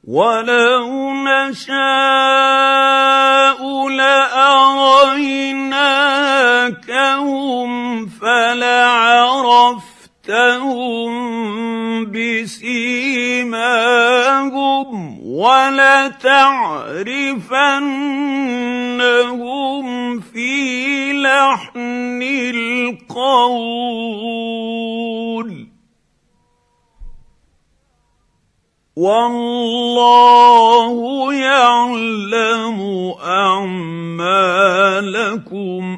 وَلَوْ نَشَاءُ لَأَرَيْنَاكَهُمْ فَلَعَرَفْتَهُم بِسِيمَاهُمْ وَلَتَعْرِفَنَّهُمْ فِي لَحْنِ الْقَوْلِ ۚ وَاللَّهُ يَعْلَمُ أَعْمَالَكُمْ